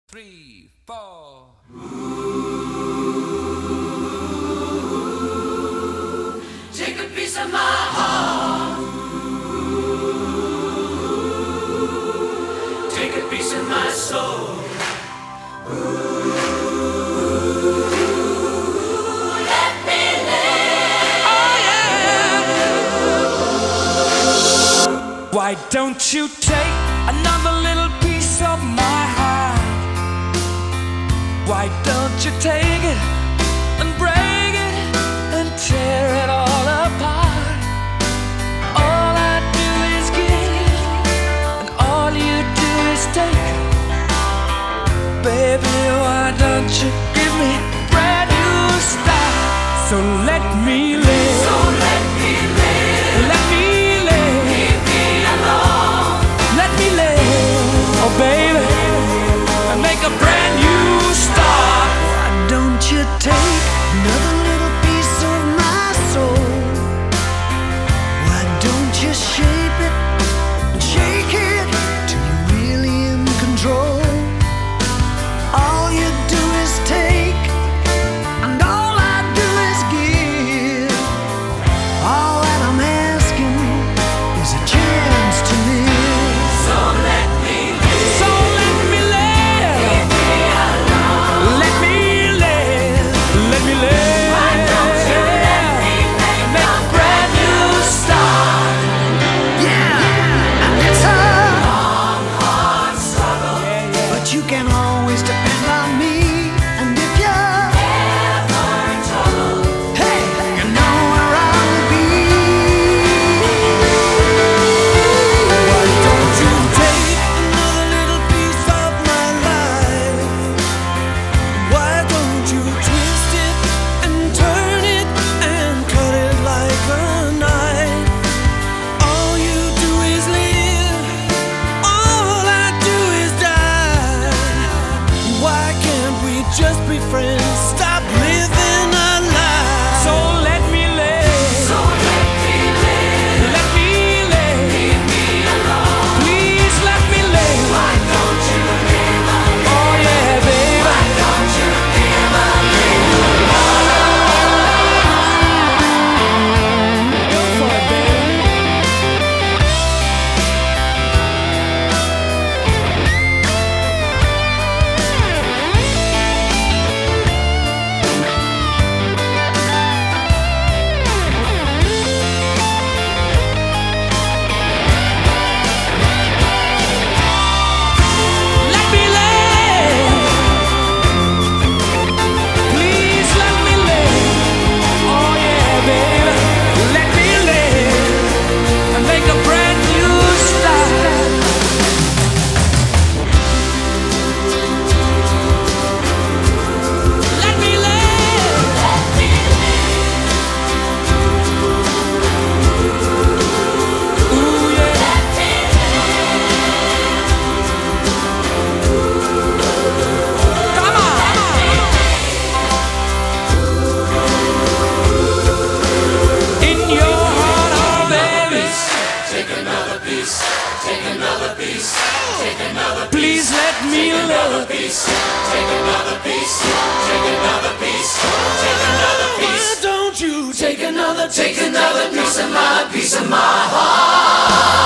three, four. Take a piece of my heart. Take a piece of my soul. Let me live. Oh yeah. Why don't you take another little piece of my heart? Why don't you take it and break it and tear it all apart? All I do is give, and all you do is take. Baby, why don't you give me a brand new start? So let me live. So let me live. Let me live. Leave me alone. Let me live. Oh baby, and make a brand new start. Why don't you take another little piece of my soul? Why don't you shape it and shake it till you're really in control? All you do is take, and all I do is give. All that I'm asking is a chance to live. So let me live. So let me live. Leave me alone. Let me live. Let me live. Why don't you let me make a brand new start? Yeah, and it's a Long, hard struggle. but you can always depend on me. And if you're, Ever in trouble. hey, you know where I'll be. Why don't you take another little piece of my life? Why don't you twist it and turn it and cut it like a knife? All you do is live, all I do is die. Why can't we just be friends? Stop living a lie. So let me live. So let me live. Let me live. Leave me alone. Please let me live. Why don't you live a live? Oh yeah, baby. Why don't you live a live? Go for it, baby. Let me live. Please let me live. Oh yeah, baby. Let me live and make a brand new start. Let me live. Ooh yeah. Come on. In your heart, oh baby. Take another piece. Take another piece. Take another Please let me live. piece. Take another piece. Take another piece. Take another piece. Why don't you take another Take another piece of my heart.